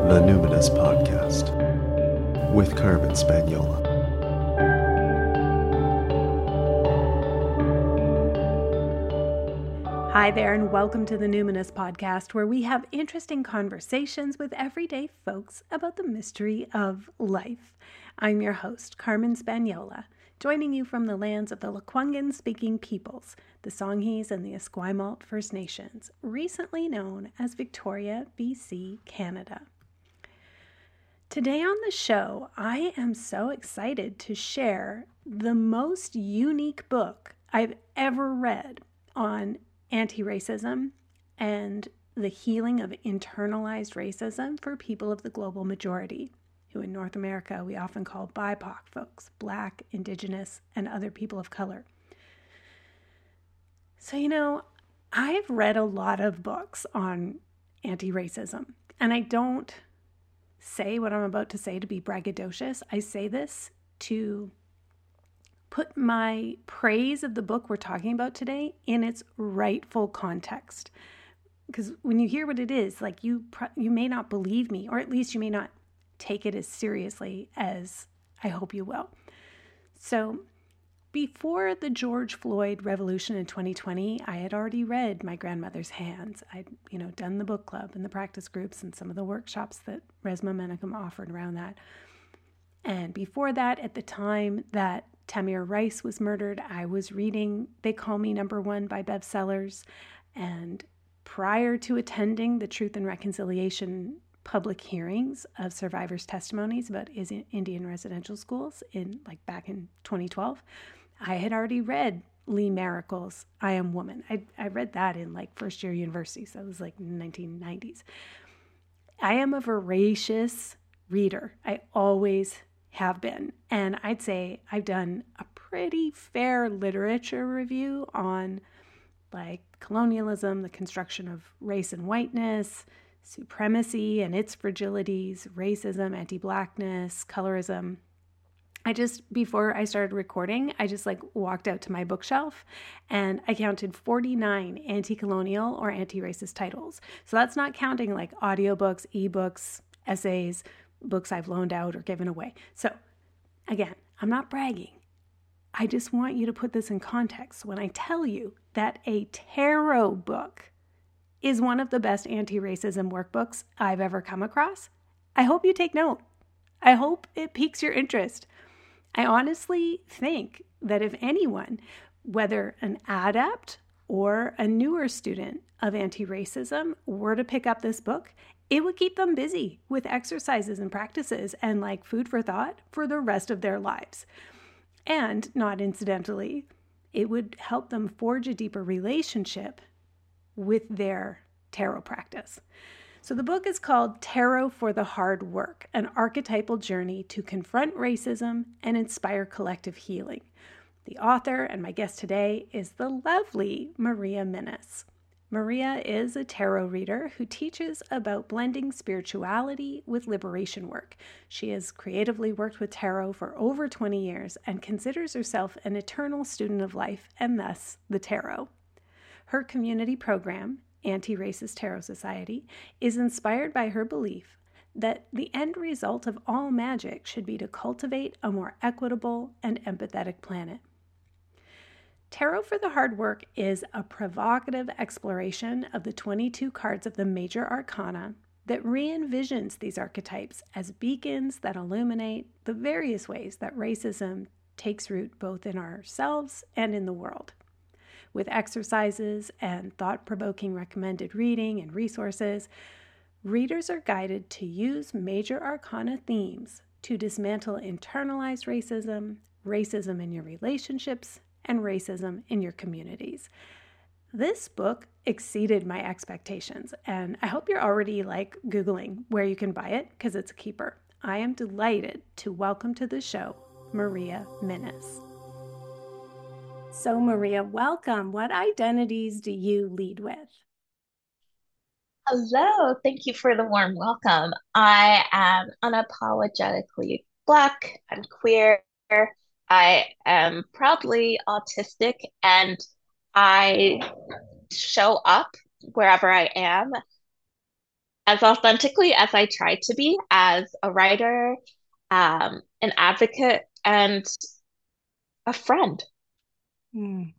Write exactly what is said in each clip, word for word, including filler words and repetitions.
The Numinous Podcast with Carmen Spaniola. Hi there, and welcome to the Numinous Podcast, where we have interesting conversations with everyday folks about the mystery of life. I'm your host, Carmen Spaniola, joining you from the lands of the Lekwungen-speaking peoples, the Songhees and the Esquimalt First Nations, recently known as Victoria, B C, Canada. Today on the show, I am so excited to share the most unique book I've ever read on anti-racism and the healing of internalized racism for people of the global majority, who in North America we often call B I P O C folks, Black, Indigenous, and other people of color. So, you know, I've read a lot of books on anti-racism, and I don't say what I'm about to say to be braggadocious. I say this to put my praise of the book we're talking about today in its rightful context. Because when you hear what it is, like you you may not believe me, or at least you may not take it as seriously as I hope you will. So before the George Floyd revolution in twenty twenty, I had already read My Grandmother's Hands. I'd, you know, done the book club and the practice groups and some of the workshops that Resmaa Menakem offered around that. And before that, at the time that Tamir Rice was murdered, I was reading They Call Me Number One by Bev Sellers. And prior to attending the Truth and Reconciliation public hearings of survivors' testimonies about Indian residential schools in like back in twenty twelve, I had already read Lee Maricle's I Am Woman. I, I read that in like first year university, so it was like nineteen nineties. I am a voracious reader. I always have been. And I'd say I've done a pretty fair literature review on like colonialism, the construction of race and whiteness, supremacy and its fragilities, racism, anti-Blackness, colorism. I just, before I started recording, I just like walked out to my bookshelf and I counted forty-nine anti-colonial or anti-racist titles. So that's not counting like audiobooks, ebooks, essays, books I've loaned out or given away. So again, I'm not bragging. I just want you to put this in context. When I tell you that a tarot book is one of the best anti-racism workbooks I've ever come across, I hope you take note. I hope it piques your interest. I honestly think that if anyone, whether an adept or a newer student of anti-racism, were to pick up this book, it would keep them busy with exercises and practices and like food for thought for the rest of their lives. And not incidentally, it would help them forge a deeper relationship with their tarot practice. So the book is called Tarot for the Hard Work, an archetypal journey to confront racism and inspire collective healing. The author and my guest today is the lovely Maria Minnis. Maria is a tarot reader who teaches about blending spirituality with liberation work. She has creatively worked with tarot for over twenty years and considers herself an eternal student of life and thus the tarot. Her community program, Anti-Racist Tarot Society, is inspired by her belief that the end result of all magic should be to cultivate a more equitable and empathetic planet. Tarot for the Hard Work is a provocative exploration of the twenty-two cards of the major arcana that re-envisions these archetypes as beacons that illuminate the various ways that racism takes root both in ourselves and in the world. With exercises and thought-provoking recommended reading and resources, readers are guided to use major arcana themes to dismantle internalized racism, racism in your relationships, and racism in your communities. This book exceeded my expectations, and I hope you're already like Googling where you can buy it because it's a keeper. I am delighted to welcome to the show Maria Minnis. So Maria, welcome. What identities do you lead with? Hello, thank you for the warm welcome. I am unapologetically Black and queer. I am proudly autistic, and I show up wherever I am as authentically as I try to be as a writer, um, an advocate, and a friend. Mm.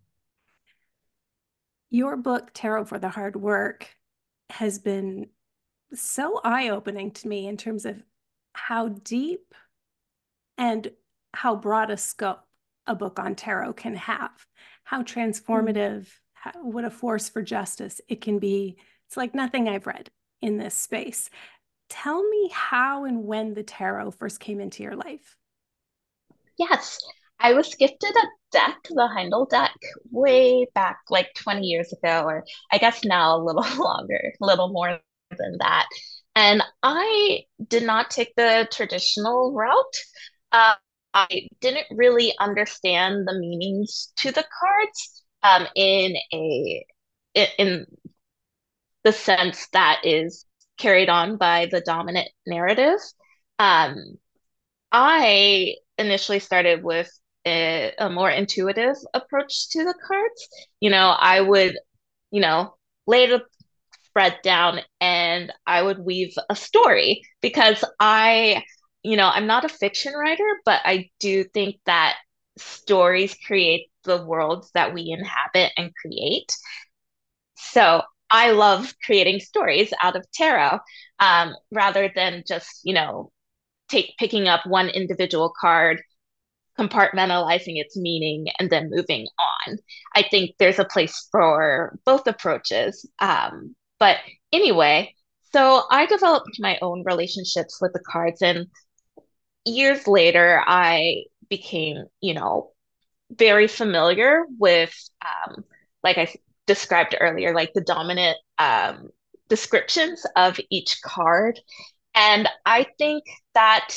Your book, Tarot for the Hard Work, has been so eye-opening to me in terms of how deep and how broad a scope a book on tarot can have, how Mm. transformative, how, what a force for justice it can be. It's like nothing I've read in this space. Tell me how and when the tarot first came into your life. Yes, I was gifted a deck, the Heindel deck, way back like twenty years ago, or I guess now a little longer, a little more than that. And I did not take the traditional route. Uh, I didn't really understand the meanings to the cards um, in a in the sense that is carried on by the dominant narrative. Um, I initially started with a, a more intuitive approach to the cards. You know, I would, you know, lay the spread down and I would weave a story because I, you know, I'm not a fiction writer, but I do think that stories create the worlds that we inhabit and create. So I love creating stories out of tarot, um, rather than just, you know, take picking up one individual card, compartmentalizing its meaning, and then moving on. I think there's a place for both approaches. Um, but anyway, so I developed my own relationships with the cards, and years later, I became, you know, very familiar with, um, like I described earlier, like the dominant um, descriptions of each card. And I think that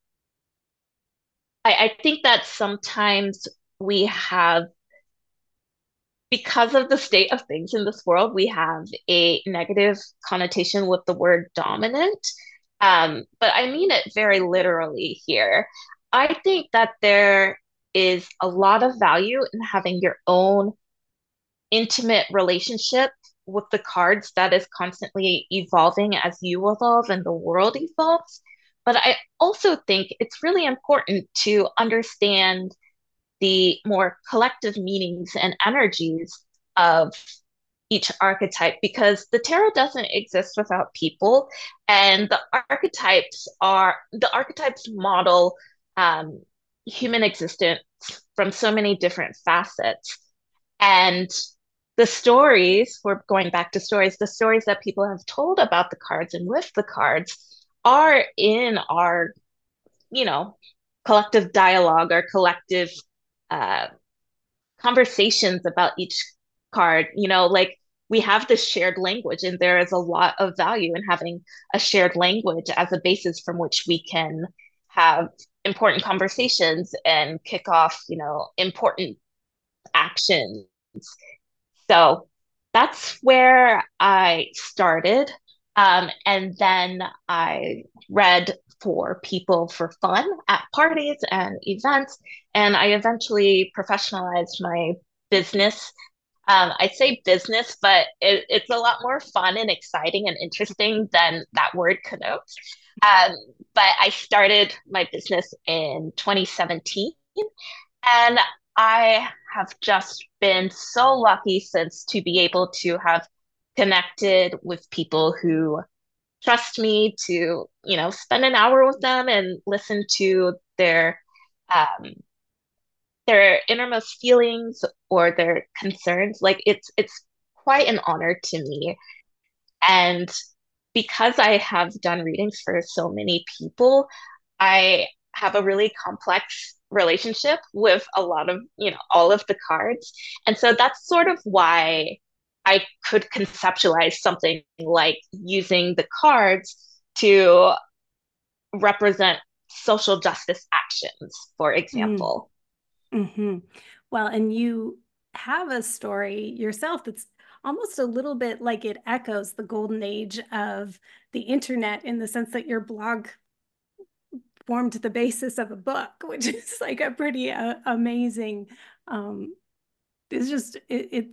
I, I think that sometimes we have, because of the state of things in this world, we have a negative connotation with the word dominant. Um, but I mean it very literally here. I think that there is a lot of value in having your own intimate relationship with the cards that is constantly evolving as you evolve and the world evolves. But I also think it's really important to understand the more collective meanings and energies of each archetype because the tarot doesn't exist without people, and the archetypes are the archetypes model um, human existence from so many different facets. And the stories, we're going back to stories, the stories that people have told about the cards and with the cards are in our, you know, collective dialogue, our collective uh, conversations about each card. You know, like we have this shared language, and there is a lot of value in having a shared language as a basis from which we can have important conversations and kick off, you know, important actions. So that's where I started. Um, and then I read for people for fun at parties and events. And I eventually professionalized my business. Um, I say business, but it, it's a lot more fun and exciting and interesting than that word connotes. Um, but I started my business in twenty seventeen, and I have just been so lucky since to be able to have connected with people who trust me to, you know, spend an hour with them and listen to their um, their innermost feelings or their concerns. Like it's it's quite an honor to me. And because I have done readings for so many people, I have a really complex relationship with a lot of, you know, all of the cards. And so that's sort of why I could conceptualize something like using the cards to represent social justice actions, for Mm, example. hmm Well, and you have a story yourself that's almost a little bit like it echoes the golden age of the internet in the sense that your blog formed the basis of a book, which is like a pretty uh, amazing. Um, it's just it, it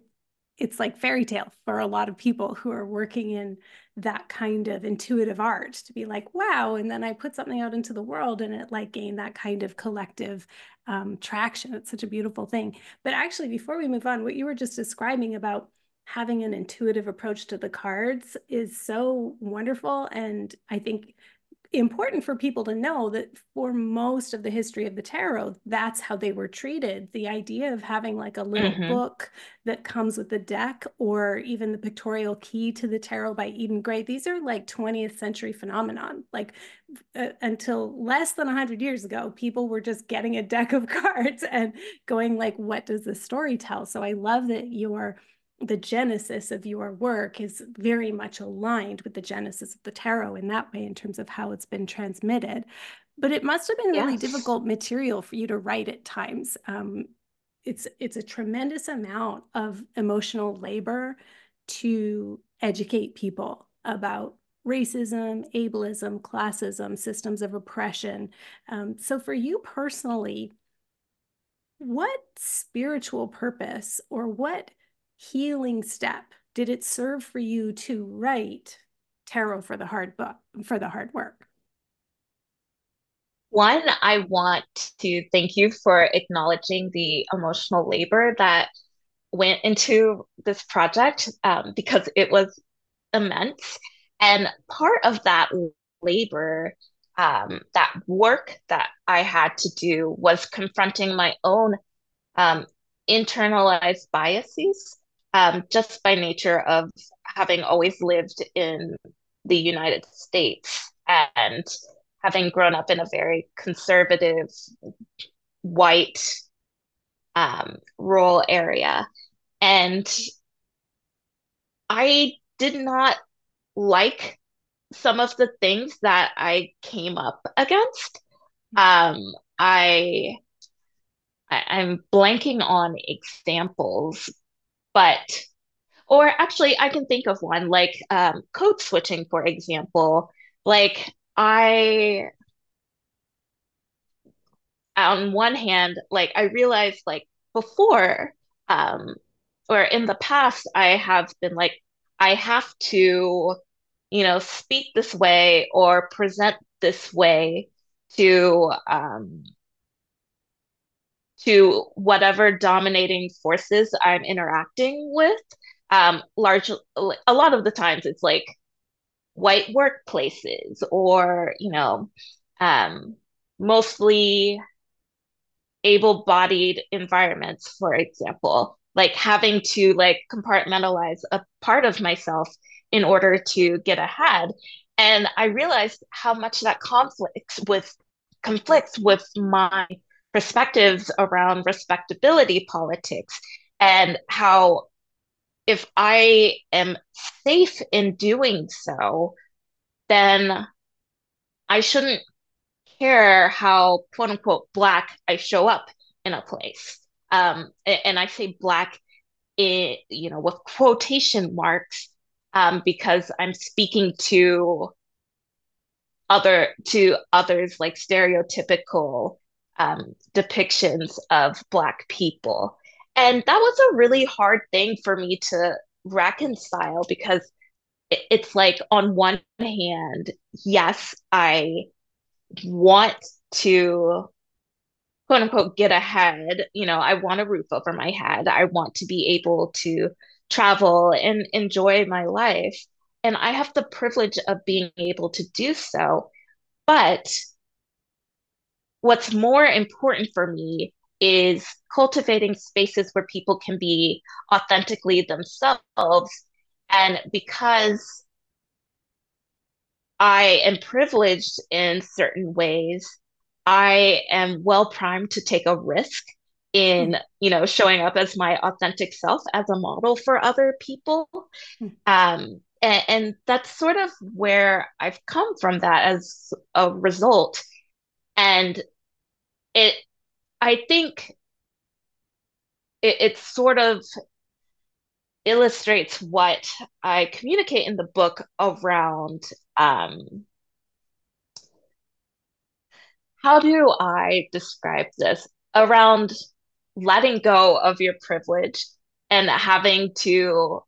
it's like fairy tale for a lot of people who are working in that kind of intuitive art to be like, wow. And then I put something out into the world and it like gained that kind of collective um, traction. It's such a beautiful thing. But actually, before we move on, what you were just describing about having an intuitive approach to the cards is so wonderful. And I think important for people to know that for most of the history of the tarot, that's how they were treated. The idea of having like a little Hmm. book that comes with the deck, or even the pictorial key to the tarot by Eden Gray, these are like twentieth century phenomenon. Like uh, until less than one hundred years ago, people were just getting a deck of cards and going like, what does this story tell? So I love that you're the genesis of your work is very much aligned with the genesis of the tarot in that way, in terms of how it's been transmitted. But it must have been really Yes. difficult material for you to write at times. Um, it's it's a tremendous amount of emotional labor to educate people about racism, ableism, classism, systems of oppression. Um, so for you personally, what spiritual purpose or what healing step did it serve for you to write tarot for the hard book, for the hard work? One, I want to thank you for acknowledging the emotional labor that went into this project, um, because it was immense. And part of that labor, um, that work that I had to do was confronting my own um, internalized biases, um, just by nature of having always lived in the United States and having grown up in a very conservative, white, um, rural area. And I did not like some of the things that I came up against. Um, I, I I'm blanking on examples, but or actually I can think of one like um, code switching, for example. Like I, on one hand, like I realized like before, um, or in the past, I have been like, I have to, you know, speak this way or present this way to um, to whatever dominating forces I'm interacting with. Um, large, a lot of the times it's like white workplaces or, you know, um, mostly able-bodied environments, for example, like having to like compartmentalize a part of myself in order to get ahead. And I realized how much that conflicts with conflicts with my perspectives around respectability politics, and how if I am safe in doing so, then I shouldn't care how quote unquote black I show up in a place. Um, and I say black in, you know, with quotation marks, um, because I'm speaking to other to others like stereotypical um, depictions of black people. And that was a really hard thing for me to reconcile, because it's like on one hand, yes, I want to quote unquote get ahead. You know, I want a roof over my head. I want to be able to travel and enjoy my life. And I have the privilege of being able to do so. But what's more important for me is cultivating spaces where people can be authentically themselves. And because I am privileged in certain ways, I am well primed to take a risk in, you know, showing up as my authentic self as a model for other people. Um, and, and that's sort of where I've come from that as a result. And it, I think it, it sort of illustrates what I communicate in the book around um, how do I describe this? Around letting go of your privilege and having to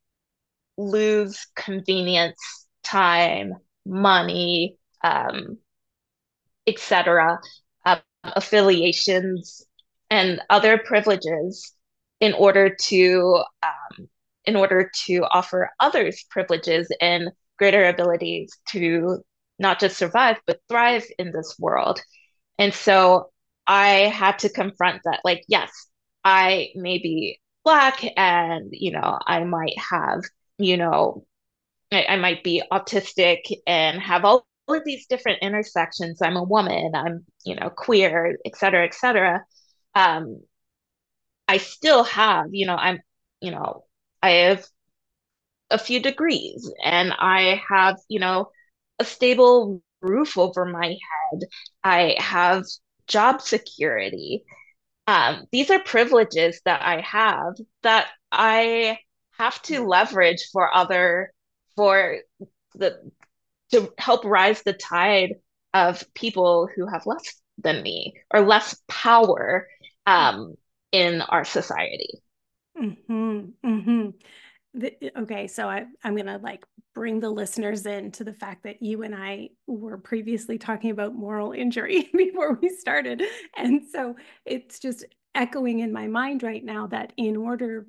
lose convenience, time, money, um, et cetera, uh, affiliations, and other privileges in order to um, in order to offer others privileges and greater abilities to not just survive but thrive in this world. And so I had to confront that, like, yes, I may be Black and, you know, I might have, you know, I, I might be autistic and have all of these different intersections. I'm a woman, I'm, you know, queer, et cetera, et cetera. Um, I still have, you know, I'm, you know, I have a few degrees and I have, you know, a stable roof over my head. I have job security. Um, these are privileges that I have that I have to leverage for other, for the, to help rise the tide of people who have less than me or less power um, in our society. Mm-hmm, mm-hmm. The, okay, so I, I'm gonna like bring the listeners in to the fact that you and I were previously talking about moral injury before we started. And so it's just echoing in my mind right now that in order,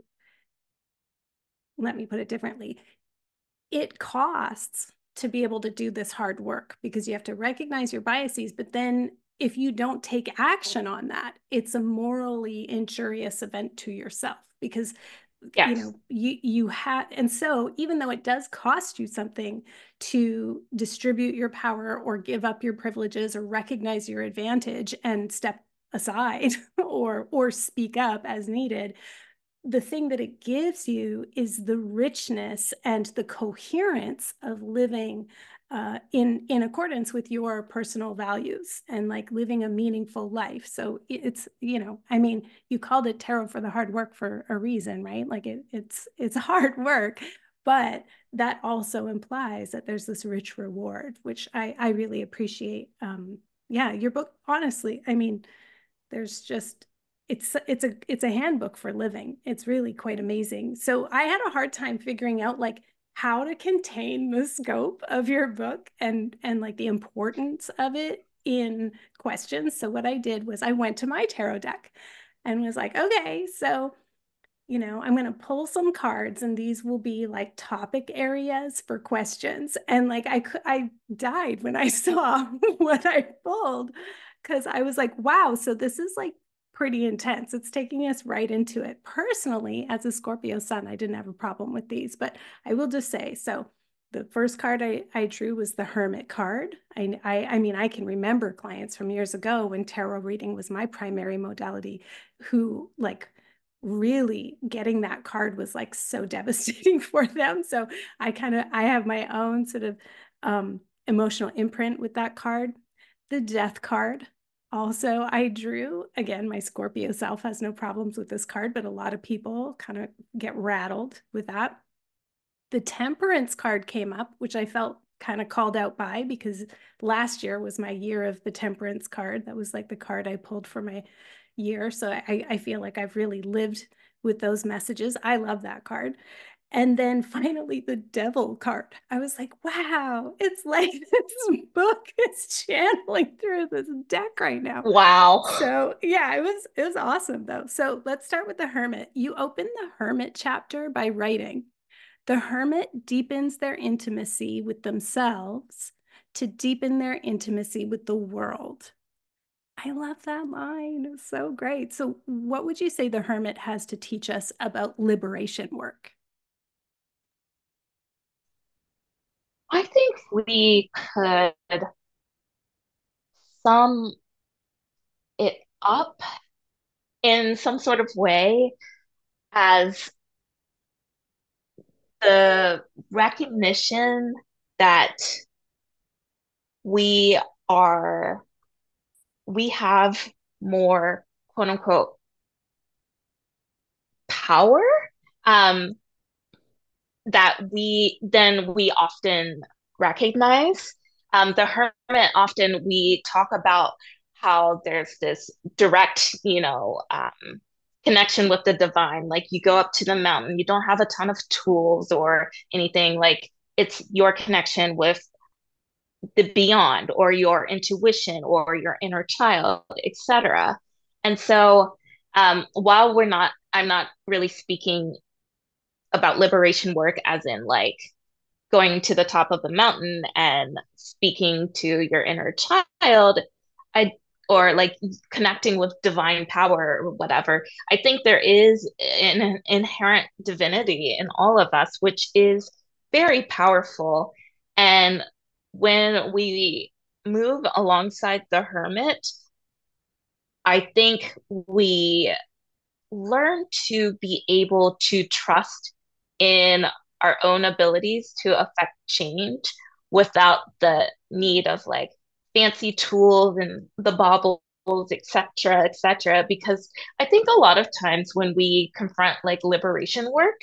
let me put it differently, it costs to be able to do this hard work because you have to recognize your biases, but then if you don't take action on that, it's a morally injurious event to yourself because you Yes. know you you have, and so even though it does cost you something to distribute your power or give up your privileges or recognize your advantage and step aside or or speak up as needed, the thing that it gives you is the richness and the coherence of living uh, in in accordance with your personal values and like living a meaningful life. So it's, you know, I mean, you called it tarot for the hard work for a reason, right? Like it, it's it's hard work, but that also implies that there's this rich reward, which I I really appreciate. Um, yeah, your book, honestly, I mean, there's just it's it's a it's a handbook for living. It's really quite amazing. So I had a hard time figuring out like how to contain the scope of your book and and like the importance of it in questions. So what I did was I went to my tarot deck and was like, okay, so you know, I'm going to pull some cards and these will be like topic areas for questions. And like I could, I died when I saw what I pulled because I was like, wow, so this is like pretty intense. It's taking us right into it. Personally, as a Scorpio sun, I didn't have a problem with these, but I will just say, so the first card I, I drew was the Hermit card. I, I, I mean, I can remember clients from years ago when tarot reading was my primary modality who like really getting that card was like so devastating for them. So I kind of I have my own sort of um, emotional imprint with that card. The Death card. Also, I drew again, my Scorpio self has no problems with this card, but a lot of people kind of get rattled with that. The Temperance card came up, which I felt kind of called out by because last year was my year of the Temperance card. That was like the card I pulled for my year. So I, I feel like I've really lived with those messages. I love that card. And then finally, the Devil card. I was like, wow, it's like this book is channeling through this deck right now. Wow. So yeah, it was it was awesome though. So let's start with the Hermit. You open the Hermit chapter by writing, the hermit deepens their intimacy with themselves to deepen their intimacy with the world. I love that line. It's so great. So, what would you say the hermit has to teach us about liberation work? I think we could sum it up in some sort of way as the recognition that we are, we have more quote unquote power um, that we then we often recognize. Um, the hermit, often we talk about how there's this direct, you know, um, connection with the divine. Like you go up to the mountain, you don't have a ton of tools or anything. Like it's your connection with the beyond or your intuition or your inner child, et cetera. And so um, while we're not, I'm not really speaking about liberation work as in like going to the top of the mountain and speaking to your inner child, I or like connecting with divine power or whatever. I think there is an inherent divinity in all of us, which is very powerful. And when we move alongside the hermit, I think we learn to be able to trust in our own abilities to affect change without the need of like fancy tools and the baubles, et cetera, et cetera. Because I think a lot of times when we confront like liberation work,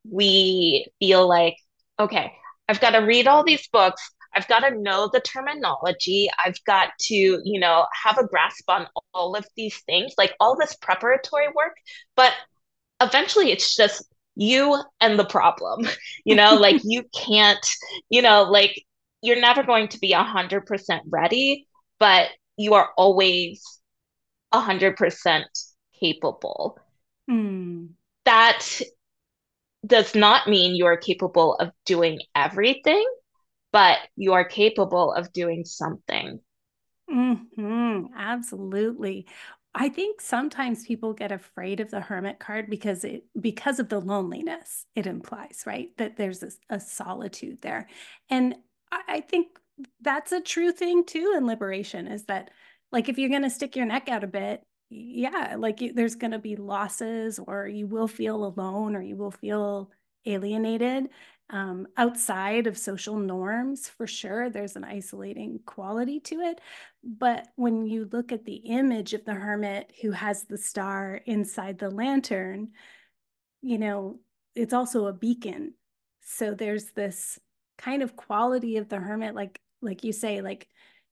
we feel like, okay, I've got to read all these books. I've got to know the terminology. I've got to, you know, have a grasp on all of these things, like all this preparatory work. But eventually it's just you and the problem, you know, like you can't, you know, like you're never going to be a hundred percent ready, but you are always a hundred percent capable. Hmm. That does not mean you are capable of doing everything, but you are capable of doing something. Hmm. Absolutely. I think sometimes people get afraid of the hermit card because it because of the loneliness it implies, right? That there's a, a solitude there. And I, I think that's a true thing too in liberation is that like if you're going to stick your neck out a bit, yeah, like you, there's going to be losses or you will feel alone or you will feel alienated um, outside of social norms for sure. There's an isolating quality to it. But when you look at the image of the hermit who has the star inside the lantern, you know, it's also a beacon. So there's this kind of quality of the hermit, like like you say, like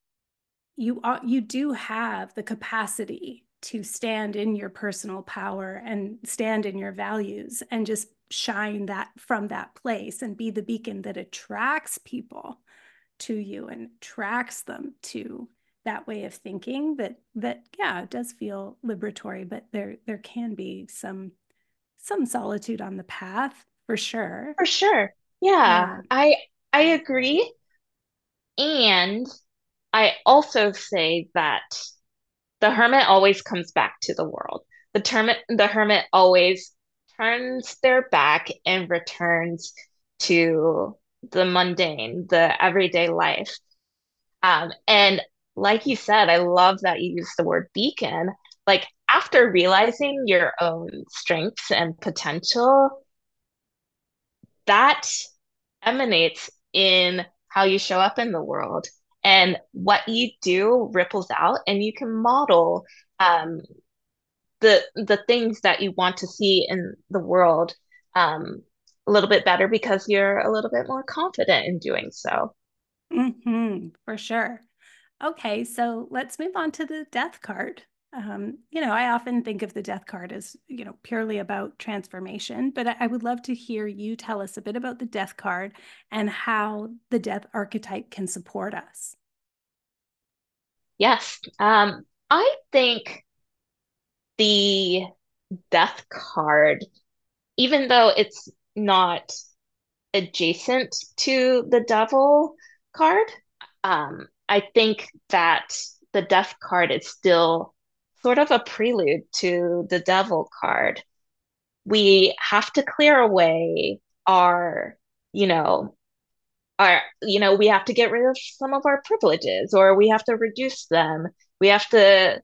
you are you do have the capacity to stand in your personal power and stand in your values and just shine that from that place and be the beacon that attracts people to you and attracts them to that way of thinking that that yeah it does feel liberatory but there there can be some some solitude on the path for sure. For sure. Yeah, Yeah. I I agree. And I also say that the hermit always comes back to the world. The hermit, the hermit always turns their back and returns to the mundane, the everyday life. Um, and like you said, I love that you use the word beacon. Like after realizing your own strengths and potential, that emanates in how you show up in the world. And what you do ripples out, and you can model um, the the things that you want to see in the world um, a little bit better because you're a little bit more confident in doing so. Hmm, for sure. Okay, so let's move on to the death card. Um, you know, I often think of the death card as, you know, purely about transformation, but I, I would love to hear you tell us a bit about the death card and how the death archetype can support us. Yes, um, I think the death card, even though it's not adjacent to the devil card, um, I think that the death card is still sort of a prelude to the devil card. We have to clear away our, you know, our, you know, we have to get rid of some of our privileges or we have to reduce them. We have to,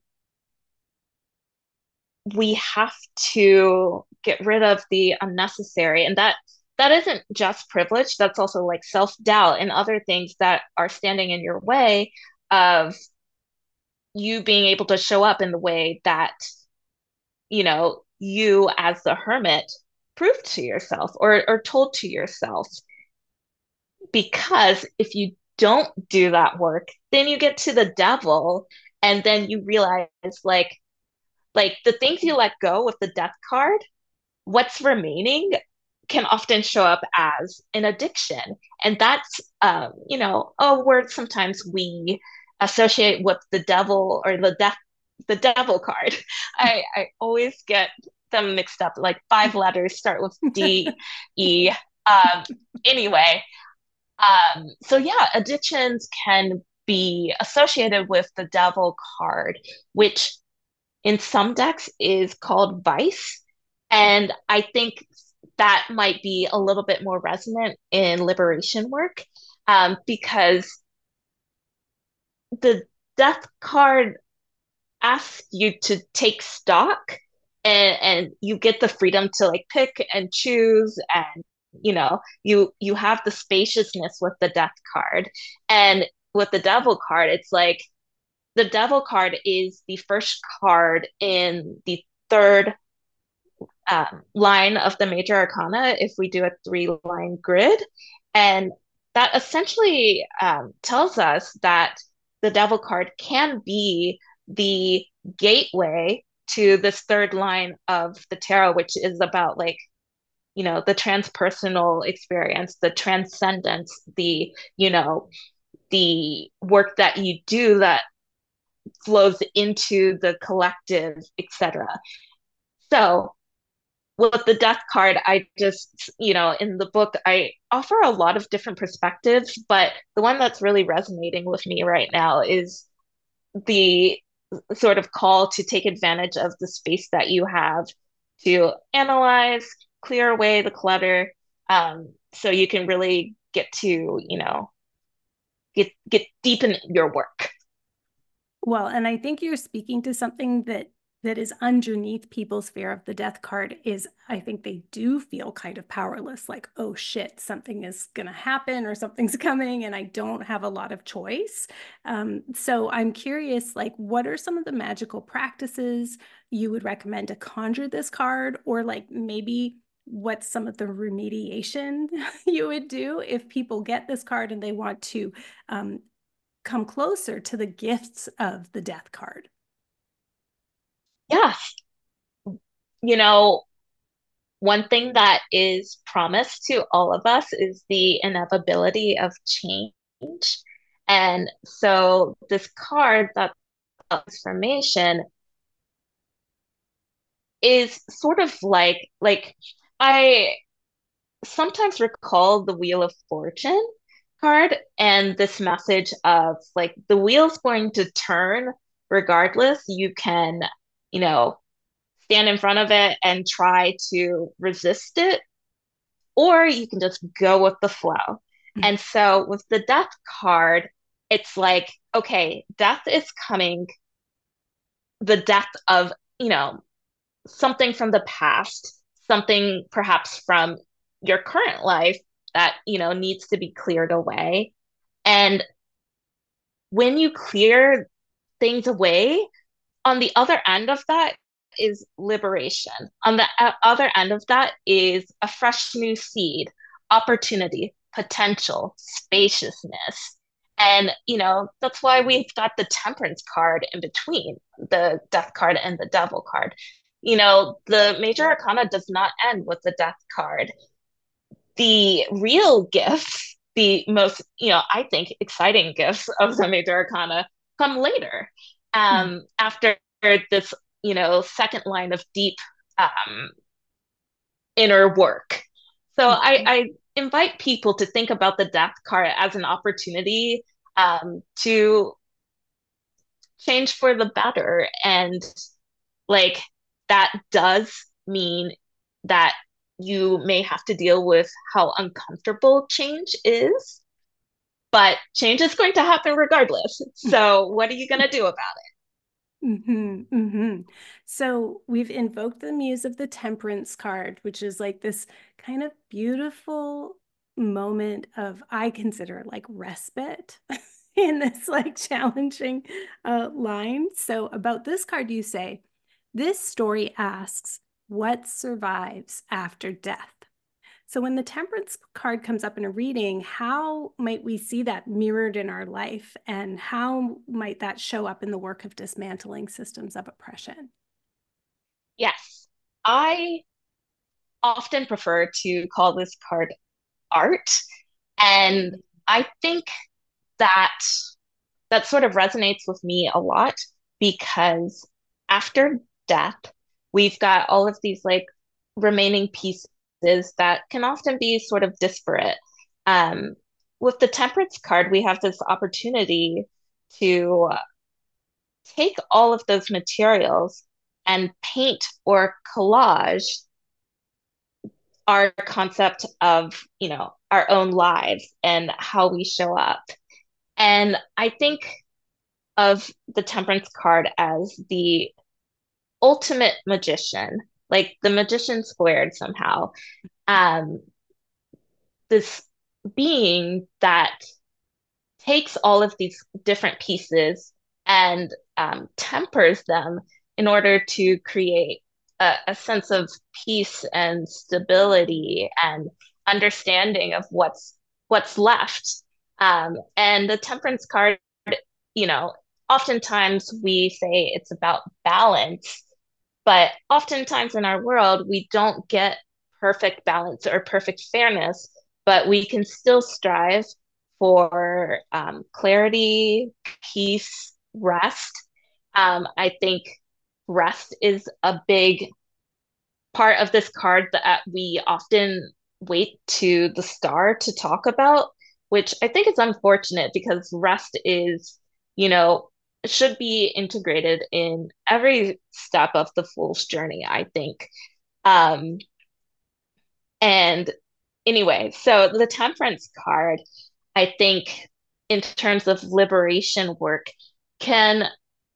we have to get rid of the unnecessary. And that that isn't just privilege, that's also like self-doubt and other things that are standing in your way of you being able to show up in the way that, you know, you as the hermit proved to yourself or or told to yourself. Because if you don't do that work, then you get to the devil and then you realize like Like the things you let go with the death card, what's remaining can often show up as an addiction. And that's, um, you know, a word sometimes we associate with the devil or the death, the devil card. I, I always get them mixed up. Like five letters start with D, E. Um, anyway, um, so yeah, addictions can be associated with the devil card, which in some decks is called Vice. And I think that might be a little bit more resonant in liberation work, um, because the death card asks you to take stock, and, and you get the freedom to like pick and choose, and you know you you have the spaciousness with the death card. And with the devil card, it's like the devil card is the first card in the third um, line of the major arcana if we do a three line grid. And that essentially um, tells us that the devil card can be the gateway to this third line of the tarot, which is about like, you know, the transpersonal experience, the transcendence, the, you know, the work that you do that flows into the collective, et cetera. So with the death card, I just, you know, in the book, I offer a lot of different perspectives, but the one that's really resonating with me right now is the sort of call to take advantage of the space that you have to analyze, clear away the clutter, um, so you can really get to, you know, get get deep in your work. Well, and I think you're speaking to something that that is underneath people's fear of the death card is I think they do feel kind of powerless, like, oh shit, something is going to happen or something's coming and I don't have a lot of choice. Um, so I'm curious, like, what are some of the magical practices you would recommend to conjure this card, or like maybe what's some of the remediation you would do if people get this card and they want to um, come closer to the gifts of the death card? Yeah, you know, one thing that is promised to all of us is the inevitability of change. And so this card, that transformation, is sort of like like I sometimes recall the Wheel of Fortune card and this message of like the wheel's going to turn regardless. You can, you know, stand in front of it and try to resist it, or you can just go with the flow. And so with the death card, it's like, okay, death is coming, the death of, you know, something from the past, something perhaps from your current life that, you know, needs to be cleared away. And when you clear things away, on the other end of that is liberation. On the other end of that is a fresh new seed, opportunity, potential, spaciousness. And, you know, that's why we've got the temperance card in between the death card and the devil card. You know, the major arcana does not end with the death card. The real gifts, the most, you know, I think exciting gifts of the major arcana come later, um, after this, you know, second line of deep um, inner work. So I, I invite people to think about the death card as an opportunity um, to change for the better. And like that does mean that you may have to deal with how uncomfortable change is, but change is going to happen regardless. So what are you going to do about it? Mm-hmm, mm-hmm. So we've invoked the Muse of the Temperance card, which is like this kind of beautiful moment of, I consider it like respite in this like challenging uh, line. So about this card, you say, this story asks, what survives after death? So when the Temperance card comes up in a reading, how might we see that mirrored in our life, and how might that show up in the work of dismantling systems of oppression? Yes, I often prefer to call this card art. And I think that that sort of resonates with me a lot because after death, we've got all of these like remaining pieces that can often be sort of disparate. Um, with the Temperance card, we have this opportunity to take all of those materials and paint or collage our concept of, you know, our own lives and how we show up. And I think of the Temperance card as the ultimate magician, like the magician squared somehow. Um, this being that takes all of these different pieces and um, tempers them in order to create a, a sense of peace and stability and understanding of what's what's left. Um, and the temperance card, you know, oftentimes we say it's about balance, but oftentimes in our world, we don't get perfect balance or perfect fairness, but we can still strive for um, clarity, peace, rest. Um, I think rest is a big part of this card that we often wait to the star to talk about, which I think is unfortunate because rest is, you know, should be integrated in every step of the fool's journey, I think. Um, and anyway, so the temperance card, I think, in terms of liberation work, can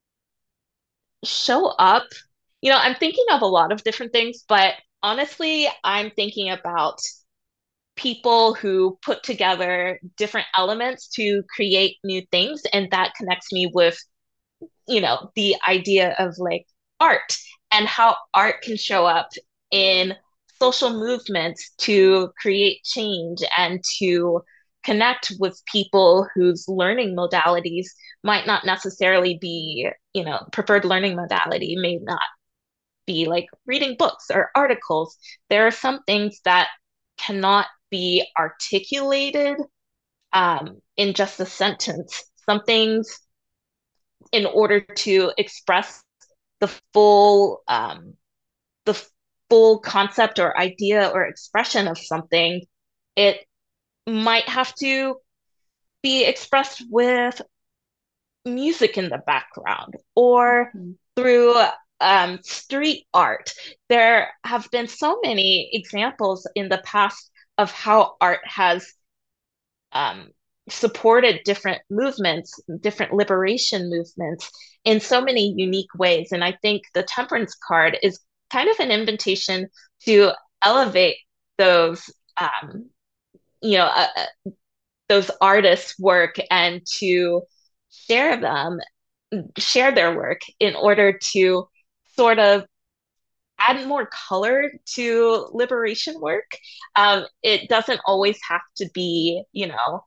show up. You know, I'm thinking of a lot of different things, but honestly, I'm thinking about people who put together different elements to create new things. And that connects me with, you know, the idea of like art and how art can show up in social movements to create change and to connect with people whose learning modalities might not necessarily be, you know, preferred learning modality may not be like reading books or articles. There are some things that cannot be articulated um, in just a sentence. Some things, in order to express the full um, the full concept or idea or expression of something, it might have to be expressed with music in the background or Mhm. through um, street art. There have been so many examples in the past of how art has um, supported different movements, different liberation movements in so many unique ways. And I think the Temperance card is kind of an invitation to elevate those, um, you know, uh, uh, those artists' work and to share them, share their work in order to sort of add more color to liberation work. Um, it doesn't always have to be, you know,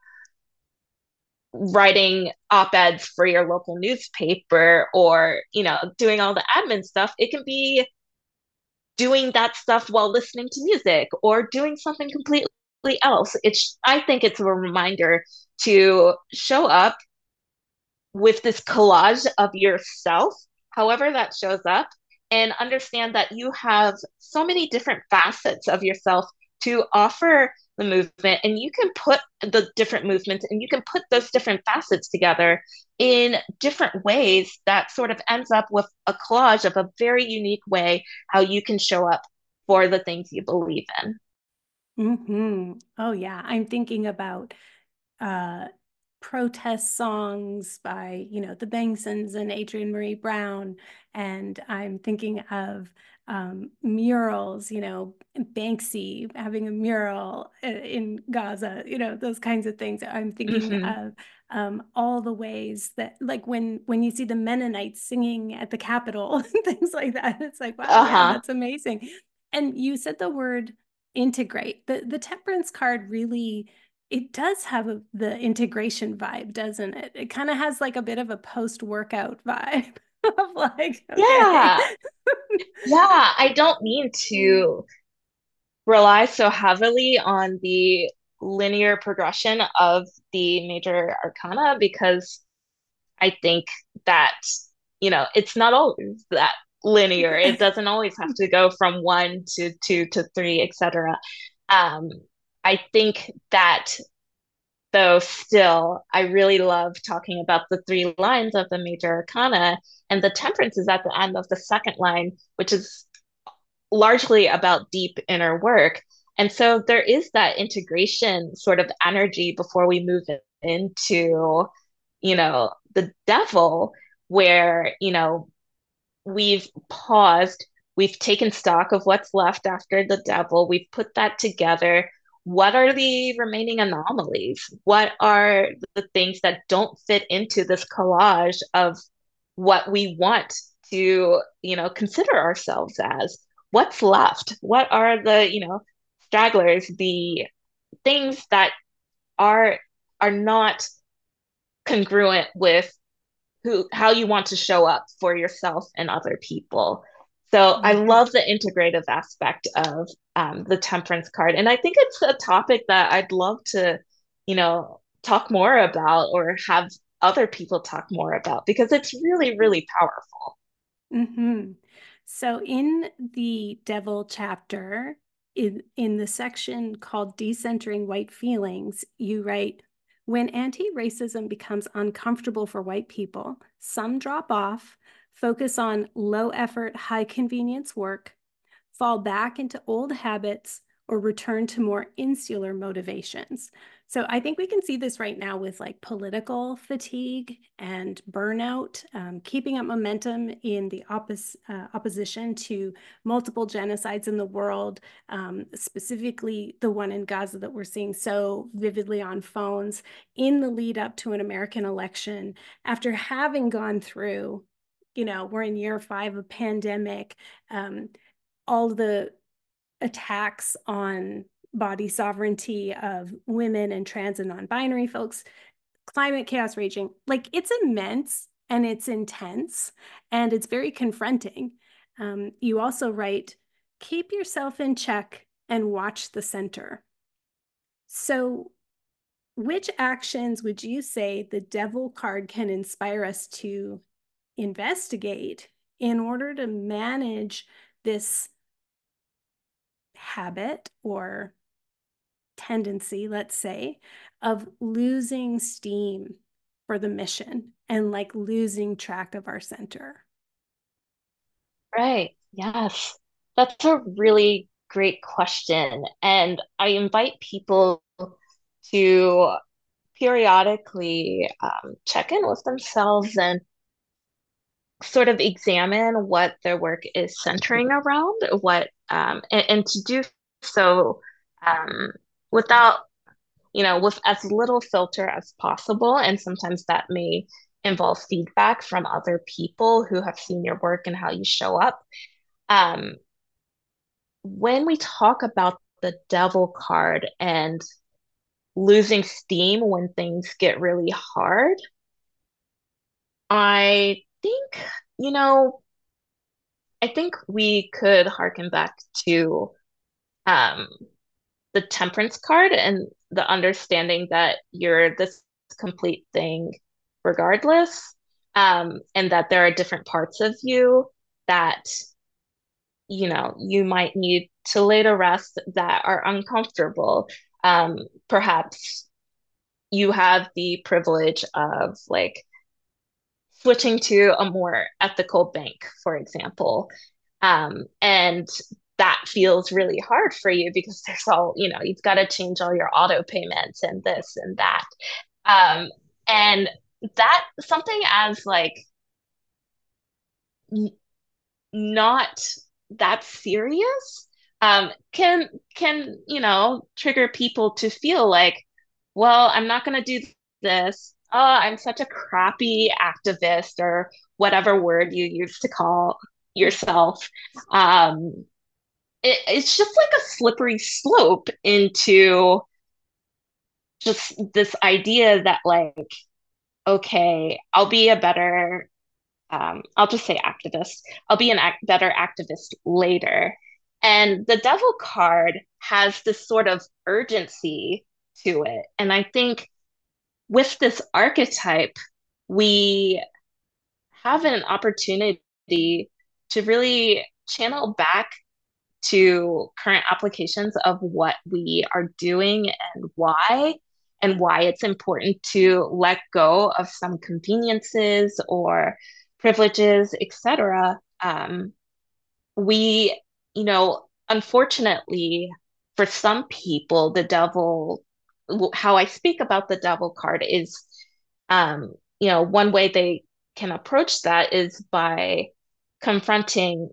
writing op-eds for your local newspaper or, you know, doing all the admin stuff. It can be doing that stuff while listening to music or doing something completely else. It's I think it's a reminder to show up with this collage of yourself, however that shows up, and understand that you have so many different facets of yourself to offer the movement, and you can put the different movements and you can put those different facets together in different ways that sort of ends up with a collage of a very unique way how you can show up for the things you believe in. Hmm. Oh, yeah. I'm thinking about uh, protest songs by, you know, the Bangsons and Adrienne Marie Brown. And I'm thinking of um, murals, you know, Banksy having a mural uh, in Gaza, you know, those kinds of things. I'm thinking Mm-hmm. of um, all the ways that, like when when you see the Mennonites singing at the Capitol and things like that, it's like, wow, yeah, Uh-huh. that's amazing. And you said the word integrate. The the temperance card really it does have a, the integration vibe, doesn't it? It kind of has like a bit of a post-workout vibe. of like, okay. Yeah. Yeah. I don't mean to rely so heavily on the linear progression of the major arcana because I think that, you know, it's not always that linear. It doesn't always have to go from one to two to three, et cetera. Um, I think that though still, I really love talking about the three lines of the major arcana, and the temperance is at the end of the second line, which is largely about deep inner work. And so there is that integration sort of energy before we move into, you know, the devil, where, you know, we've paused, we've taken stock of what's left after the devil, we've put that together. What are the remaining anomalies? What are the things that don't fit into this collage of what we want to, you know, consider ourselves as? What's left? What are the, you know, stragglers, the things that are are not congruent with who how you want to show up for yourself and other people. So I Yeah. love the integrative aspect of um, the temperance card, and I think it's a topic that I'd love to, you know, talk more about or have other people talk more about because it's really, really powerful. hmm So in the Devil chapter, in, in the section called Decentering White Feelings, you write, when anti-racism becomes uncomfortable for white people, some drop off, focus on low effort, high convenience work, fall back into old habits, or return to more insular motivations. So I think we can see this right now with like political fatigue and burnout, um, keeping up momentum in the oppos uh, opposition to multiple genocides in the world, um, specifically the one in Gaza that we're seeing so vividly on phones in the lead up to an American election after having gone through, you know, we're in year five of pandemic, um, all the attacks on body sovereignty of women and trans and non-binary folks, climate chaos raging. Like it's immense and it's intense and it's very confronting. Um, you also write, keep yourself in check and watch the center. So, which actions would you say the devil card can inspire us to investigate in order to manage this habit or tendency, let's say, of losing steam for the mission and like losing track of our center? Right. Yes. That's a really great question. And I invite people to periodically um, check in with themselves and sort of examine what their work is centering around, what um, and, and to do so um, without, you know, with as little filter as possible. And sometimes that may involve feedback from other people who have seen your work and how you show up. Um, when we talk about the devil card and losing steam when things get really hard, I think, you know, I think we could harken back to um, the temperance card and the understanding that you're this complete thing regardless, um, and that there are different parts of you that, you know, you might need to lay to rest that are uncomfortable. Um, perhaps you have the privilege of like switching to a more ethical bank, for example. Um, and that feels really hard for you because there's all, you know, you've got to change all your auto payments and this and that. Um, and that something as like n- not that serious um, can can you know trigger people to feel like, well, I'm not going to do this. Oh, I'm such a crappy activist or whatever word you use to call yourself. Um, it, it's just like a slippery slope into just this idea that like, okay, I'll be a better um, I'll just say activist. I'll be an act better activist later. And the devil card has this sort of urgency to it. And I think with this archetype, we have an opportunity to really channel back to current applications of what we are doing and why, and why it's important to let go of some conveniences or privileges, et cetera. Um, we, you know, unfortunately, for some people, the devil, how I speak about the devil card is, um, you know, one way they can approach that is by confronting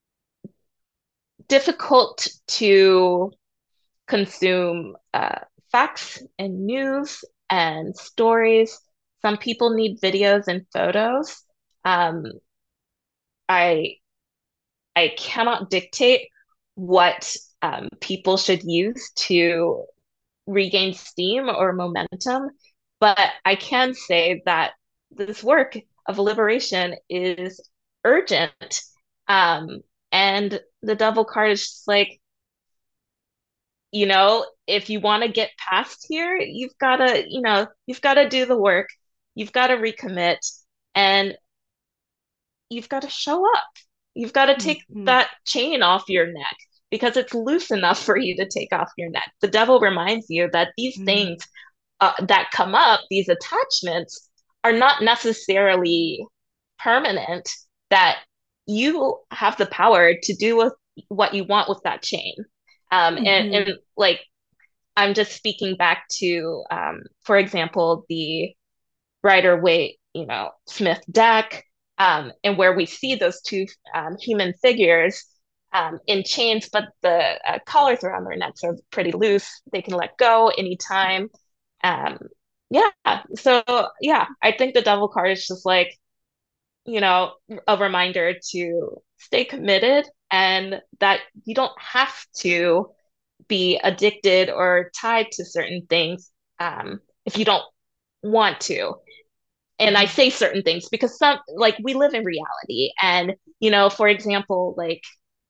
difficult to consume uh, facts and news and stories. Some people need videos and photos. Um, I I cannot dictate what um, people should use to regain steam or momentum, but I can say that this work of liberation is urgent. Um, and the devil card is just like, you know, if you want to get past here, you've got to, you know, you've got to do the work, you've got to recommit, and you've got to show up. You've got to take Mm-hmm. that chain off your neck because it's loose enough for you to take off your neck. The devil reminds you that these Mm-hmm. things uh, that come up, these attachments, are not necessarily permanent, that you have the power to do with what you want with that chain. Um, and, Mm-hmm. and like, I'm just speaking back to, um, for example, the Rider Waite, you know, Smith deck, um, and where we see those two um, human figures um, in chains, but the uh, collars around their necks are pretty loose. They can let go anytime. Um, yeah. So, yeah, I think the devil card is just like, you know, a reminder to stay committed and that you don't have to be addicted or tied to certain things um, if you don't want to. And I Mm-hmm. say certain things because some, like, we live in reality. And, you know, for example, like,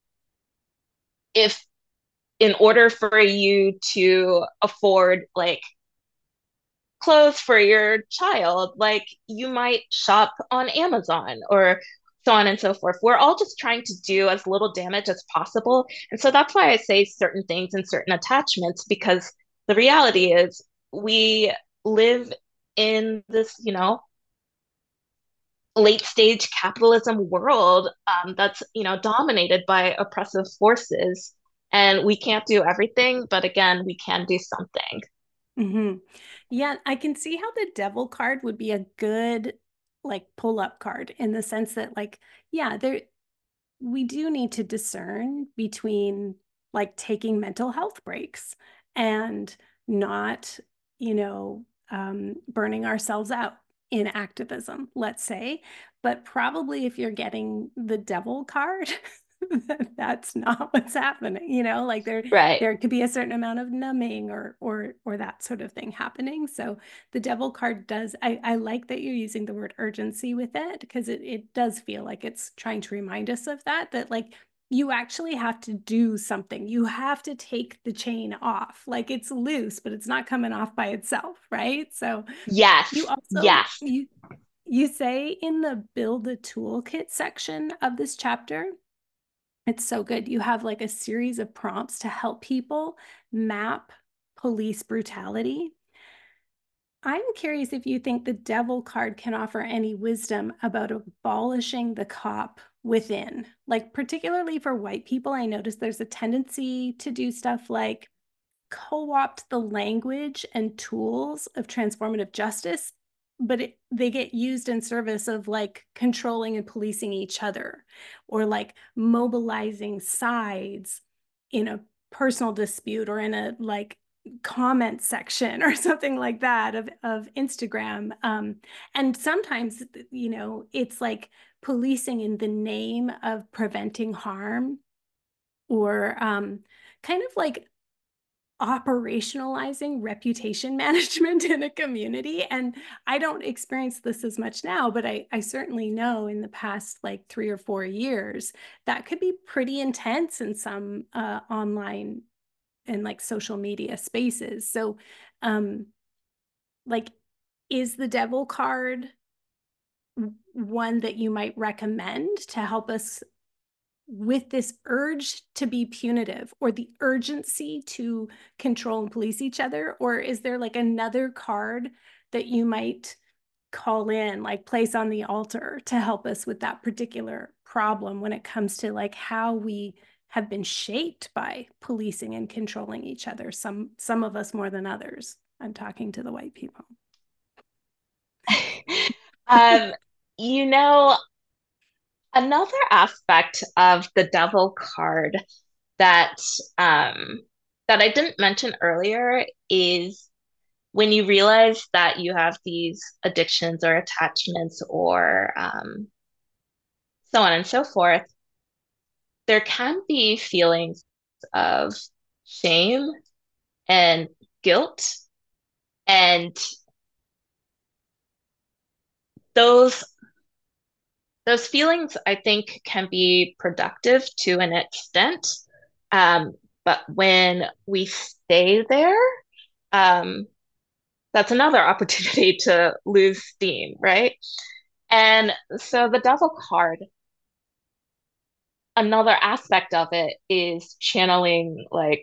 if in order for you to afford, like, clothes for your child, like, you might shop on Amazon or so on and so forth. We're all just trying to do as little damage as possible. And so that's why I say certain things and certain attachments, because the reality is we live in this, you know, late stage capitalism world um, that's, you know, dominated by oppressive forces. And we can't do everything, but again, we can do something. Mm-hmm. Yeah, I can see how the devil card would be a good like pull-up card in the sense that like, yeah, there we do need to discern between like taking mental health breaks and not, you know, um, burning ourselves out in activism, let's say. But probably if you're getting the devil card, that's not what's happening. You know, like there Right. there could be a certain amount of numbing or or or that sort of thing happening. So the devil card does, I, I like that you're using the word urgency with it because it, it does feel like it's trying to remind us of that, that like you actually have to do something. You have to take the chain off. Like it's loose, but it's not coming off by itself, right? So you Yes. also Yes. you you say in the build a toolkit section of this chapter, it's so good. You have like a series of prompts to help people map police brutality. I'm curious if you think the devil card can offer any wisdom about abolishing the cop within. Like, particularly for white people, I notice there's a tendency to do stuff like co opt the language and tools of transformative justice, but it, they get used in service of like controlling and policing each other or like mobilizing sides in a personal dispute or in a like comment section or something like that of, of Instagram. Um, and sometimes, you know, it's like policing in the name of preventing harm or um, kind of like operationalizing reputation management in a community. And I don't experience this as much now, but I, I certainly know in the past like three or four years, that could be pretty intense in some uh, online and like social media spaces. So, um, like, is the devil card one that you might recommend to help us with this urge to be punitive or the urgency to control and police each other? Or is there like another card that you might call in, like place on the altar to help us with that particular problem when it comes to like how we have been shaped by policing and controlling each other? Some some of us more than others. I'm talking to the white people. Um, you know, another aspect of the devil card that um that I didn't mention earlier is when you realize that you have these addictions or attachments or um, so on and so forth, there can be feelings of shame and guilt. And those those feelings, I think, can be productive to an extent. Um, but when we stay there, um, that's another opportunity to lose steam, right? And so the devil card, another aspect of it is channeling like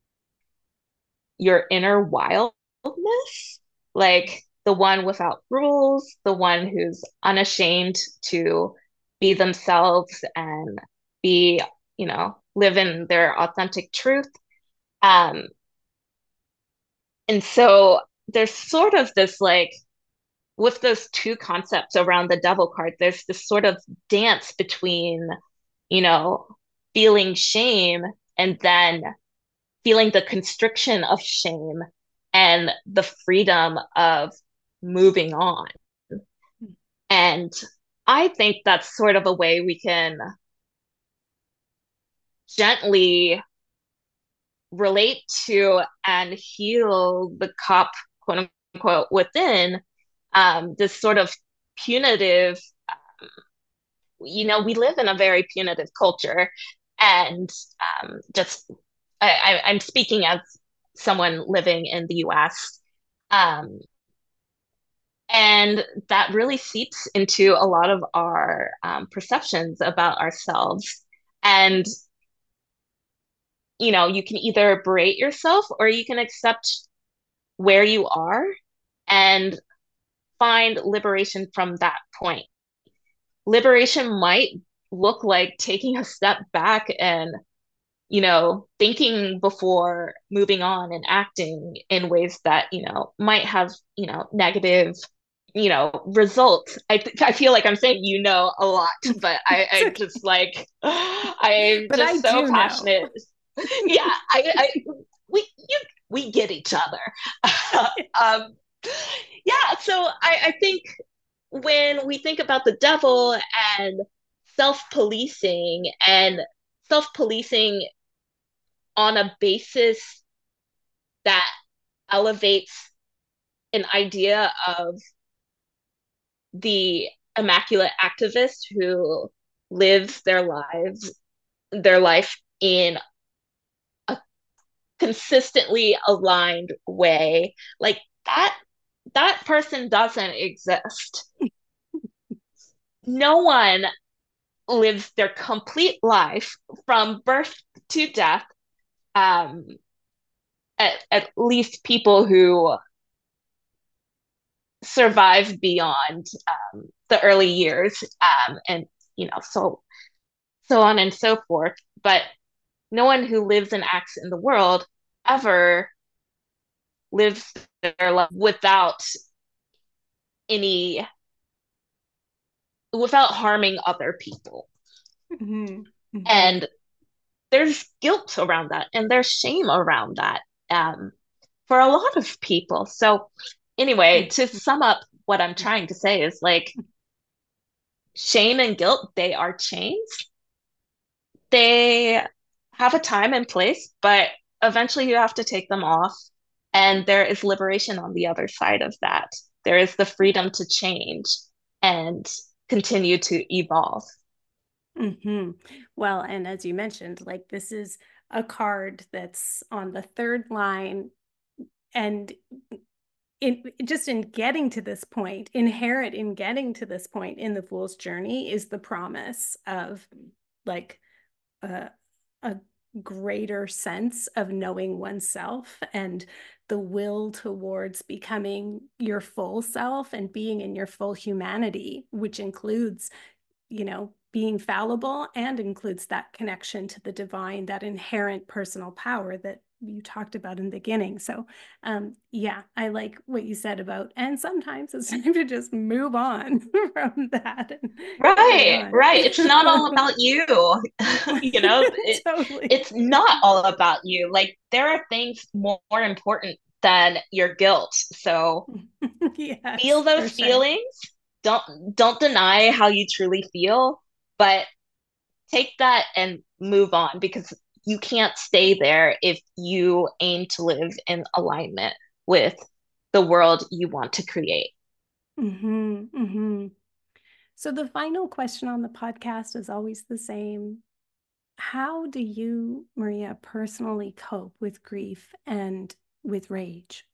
your inner wildness, like the one without rules, the one who's unashamed to be themselves and be, you know, live in their authentic truth. Um, and so there's sort of this like, with those two concepts around the devil card, there's this sort of dance between, you know, feeling shame and then feeling the constriction of shame and the freedom of moving on. And I think that's sort of a way we can gently relate to and heal the cop, quote unquote, within um, this sort of punitive, um, you know, we live in a very punitive culture. And um, just, I, I, I'm speaking as someone living in the U S. Um, and that really seeps into a lot of our um, perceptions about ourselves. And, you know, you can either berate yourself or you can accept where you are and find liberation from that point. Liberation might look like taking a step back and, you know, thinking before moving on and acting in ways that, you know, might have, you know, negative, you know, results. I th- I feel like I'm saying, you know, a lot, but I, I just like, I'm But I just so do know. passionate. Yeah, I, I, we, you, we get each other. um, yeah, so I, I think when we think about the devil and self-policing and self-policing on a basis that elevates an idea of the immaculate activist who lives their lives their life in a consistently aligned way, like that that person doesn't exist. No one lives their complete life from birth to death. um at, at least people who survive beyond um, the early years, um, and you know, so so on and so forth. But no one who lives and acts in the world ever lives their life without any without harming other people. Mm-hmm. Mm-hmm. And there's guilt around that and there's shame around that, um, for a lot of people. So anyway, to sum up what I'm trying to say is like shame and guilt, they are chains. They have a time and place, but eventually you have to take them off. And there is liberation on the other side of that. There is the freedom to change and continue to evolve. Hmm. Well, and as you mentioned, like this is a card that's on the third line, and in just in getting to this point, inherent in getting to this point in the fool's journey is the promise of like a, a greater sense of knowing oneself and the will towards becoming your full self and being in your full humanity, which includes, you know, being fallible and includes that connection to the divine, that inherent personal power that you talked about in the beginning. So, um, yeah, I like what you said about, and sometimes it's time to just move on from that and carry Right, on. right. It's not all about you. You know, it Totally. it's not all about you. Like there are things more, more important than your guilt. So feel Yes, for those sure. feelings. Don't don't deny how you truly feel, but take that and move on because you can't stay there if you aim to live in alignment with the world you want to create. Hmm. Hmm. So the final question on the podcast is always the same. How do you, Maria, personally cope with grief and with rage?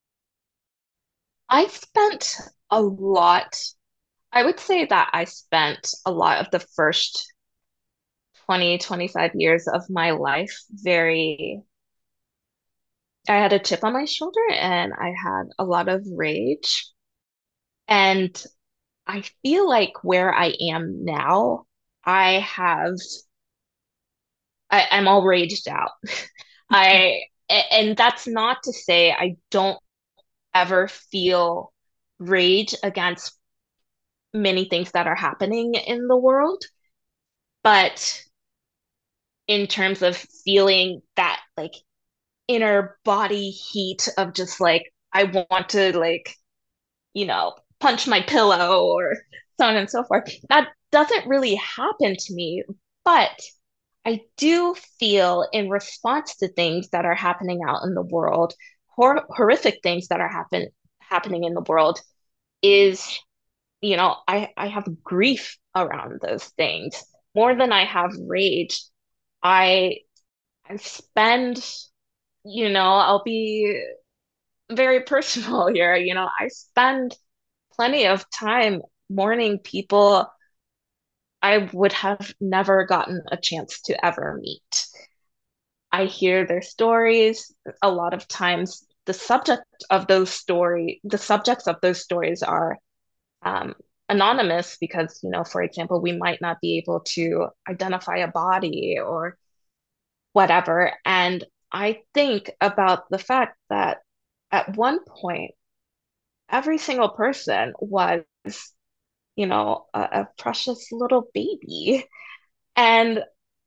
I spent a lot, I would say that I spent a lot of the first twenty, twenty-five years of my life very, I had a chip on my shoulder and I had a lot of rage. And I feel like where I am now, I have, I, I'm all raged out. I, and that's not to say I don't ever feel rage against many things that are happening in the world, but in terms of feeling that like inner body heat of just like I want to like, you know, punch my pillow or so on and so forth. That doesn't really happen to me, but I do feel in response to things that are happening out in the world, hor horrific things that are happen happening in the world is, you know, I I have grief around those things more than I have rage. I I spend, you know, I'll be very personal here. You know, I spend plenty of time mourning people I would have never gotten a chance to ever meet. I hear their stories. A lot of times, the subject of those story, the subjects of those stories are um, anonymous because, you know, for example, we might not be able to identify a body or whatever. And I think about the fact that at one point, every single person was, you know, a, a precious little baby. And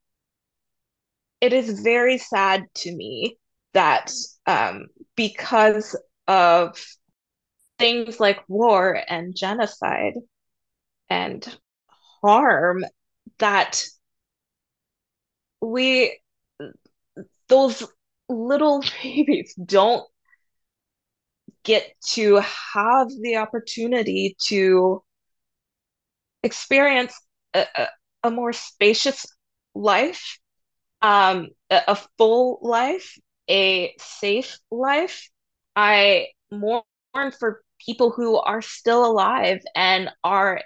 it is very sad to me that um, because of things like war and genocide and harm, that we, those little babies don't get to have the opportunity to experience a, a, a more spacious life, um, a, a full life, a safe life. I mourn for people who are still alive and are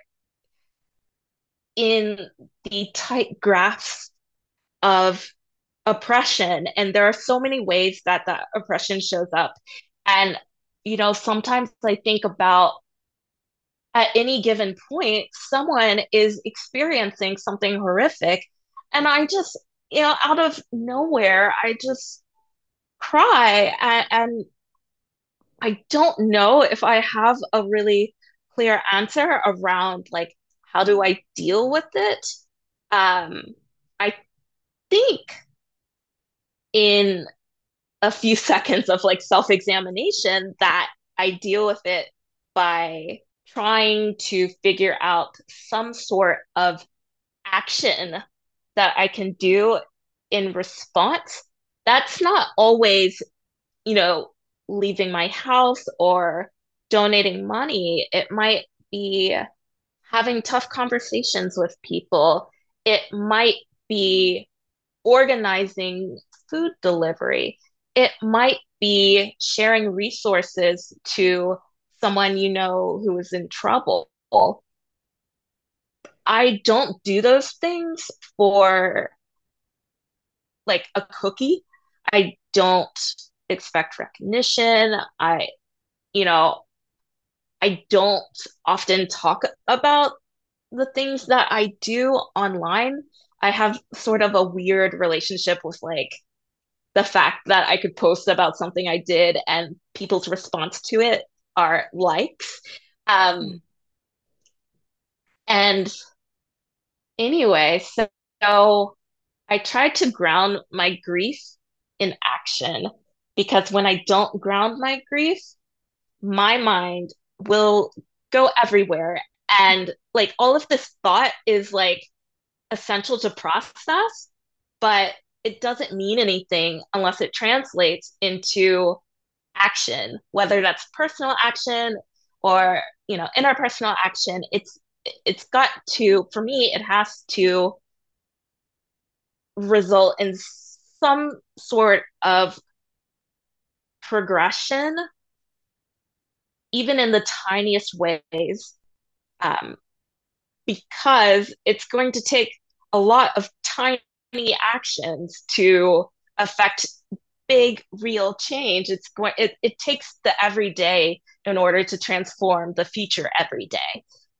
in the tight grasp of oppression. And there are so many ways that that oppression shows up. And, you know, sometimes I think about at any given point, someone is experiencing something horrific. And I just, you know, out of nowhere, I just cry. And, and I don't know if I have a really clear answer around like, how do I deal with it? Um, I think in a few seconds of like self-examination that I deal with it by trying to figure out some sort of action that I can do in response. that's not always, you know, leaving my house or donating money. It might be having tough conversations with people. It might be organizing food delivery. It might be sharing resources to someone you know who is in trouble. I don't do those things for like a cookie. I don't expect recognition. I, you know, I don't often talk about the things that I do online. I have sort of a weird relationship with like the fact that I could post about something I did and people's response to it are likes. Um, Mm. and anyway, so, so I try to ground my grief in action because when I don't ground my grief, my mind will go everywhere. And like all of this thought is like essential to process, but it doesn't mean anything unless it translates into action, whether that's personal action or, you know, interpersonal action. It's it's got to, for me, it has to result in some sort of progression, even in the tiniest ways, um, because it's going to take a lot of tiny actions to affect big real change. It's going it, it takes the everyday in order to transform the future every day.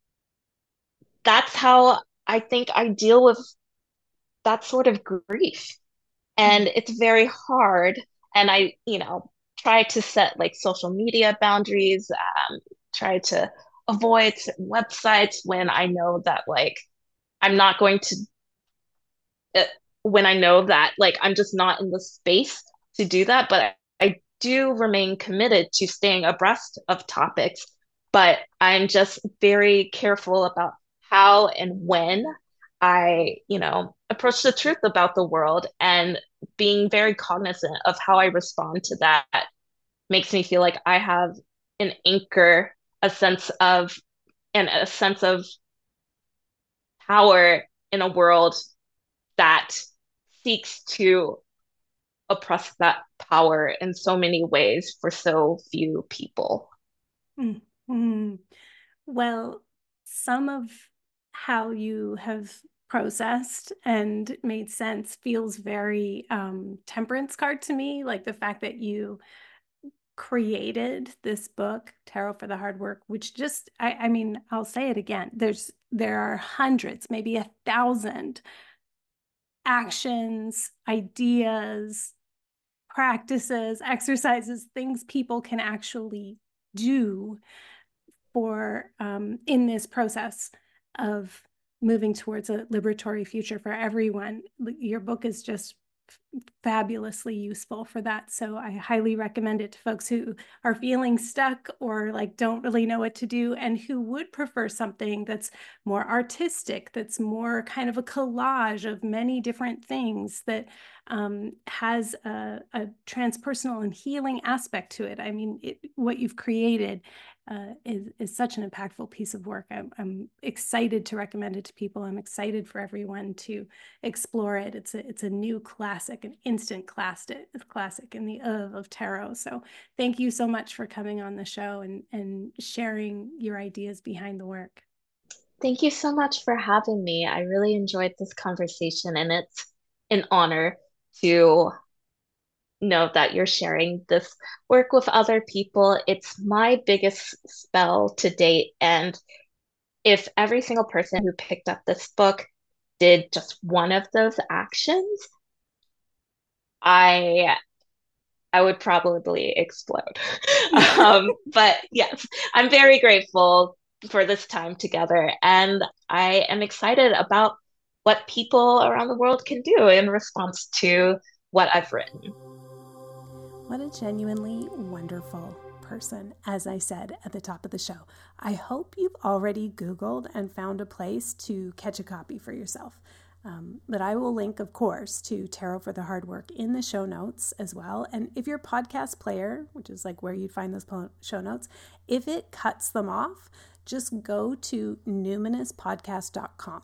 That's how I think I deal with that sort of grief. And Mm. it's very hard. And I, you know, try to set like social media boundaries, um, try to avoid certain websites when I know that like I'm not going to, uh, when I know that like I'm just not in the space to do that. But I, I do remain committed to staying abreast of topics, but I'm just very careful about how and when I, you know, approach the truth about the world, and being very cognizant of how I respond to that makes me feel like I have an anchor, a sense of, and a sense of power in a world that seeks to oppress that power in so many ways for so few people. Mm. Mm. Well, some of how you have processed and made sense feels very um, temperance card to me, like the fact that you created this book, Tarot for the Hard Work, which just, I, I mean, I'll say it again. There's there are hundreds, maybe a thousand actions, ideas, practices, exercises, things people can actually do for um, in this process of moving towards a liberatory future for everyone. Your book is just fabulously useful for that. So I highly recommend it to folks who are feeling stuck or like don't really know what to do, and who would prefer something that's more artistic, that's more kind of a collage of many different things, that um, has a, a transpersonal and healing aspect to it. I mean, it, what you've created uh, is, is such an impactful piece of work. I'm, I'm excited to recommend it to people. I'm excited for everyone to explore it. It's a it's a new classic, an instant classic, classic in the of of tarot. So thank you so much for coming on the show and and sharing your ideas behind the work. Thank you so much for having me. I really enjoyed this conversation, and it's an honor to know that you're sharing this work with other people. It's my biggest spell to date. And if every single person who picked up this book did just one of those actions, I I would probably explode. Um, but yes, I'm very grateful for this time together, and I am excited about what people around the world can do in response to what I've written. What a genuinely wonderful person, as I said at the top of the show. I hope you've already Googled and found a place to catch a copy for yourself. Um, but I will link, of course, to Tarot for the Hard Work in the show notes as well. And if you're a podcast player, which is like where you'd find those show notes, if it cuts them off, just go to numinous podcast dot com.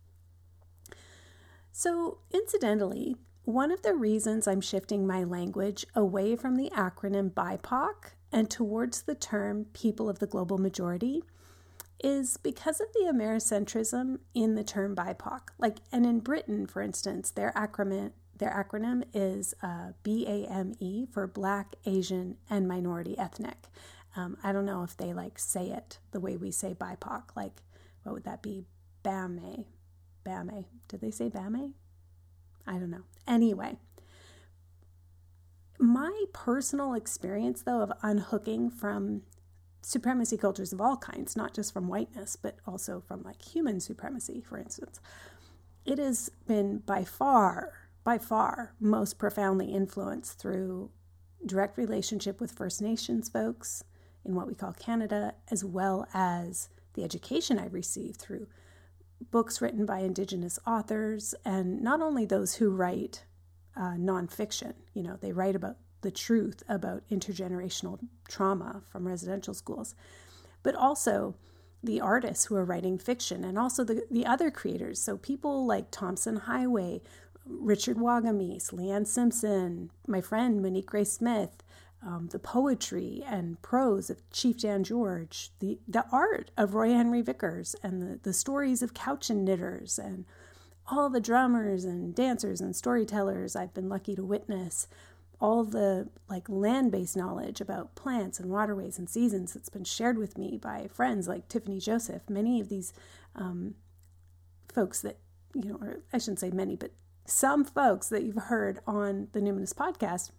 So incidentally, one of the reasons I'm shifting my language away from the acronym B I P O C and towards the term people of the global majority is because of the Americentrism in the term B I P O C. Like, and in Britain, for instance, their acronym their acronym is uh, B A M E for Black, Asian, and Minority Ethnic. Um, I don't know if they like say it the way we say B I P O C. Like, what would that be? B A M E. B A M E. Did they say B A M E? I don't know. Anyway, my personal experience, though, of unhooking from supremacy cultures of all kinds, not just from whiteness, but also from like human supremacy, for instance, it has been by far, by far most profoundly influenced through direct relationship with First Nations folks in what we call Canada, as well as the education I received through books written by Indigenous authors, and not only those who write uh, nonfiction, you know, they write about the truth about intergenerational trauma from residential schools, but also the artists who are writing fiction, and also the, the other creators. So people like Thompson Highway, Richard Wagamese, Leanne Simpson, my friend Monique Grace Smith, um, the poetry and prose of Chief Jan George, the, the art of Roy Henry Vickers, and the, the stories of couch and knitters, and all the drummers and dancers and storytellers I've been lucky to witness, all the like land-based knowledge about plants and waterways and seasons that's been shared with me by friends like Tiffany Joseph. Many of these um, folks that, you know, or I shouldn't say many, but some folks that you've heard on the Numinous podcast,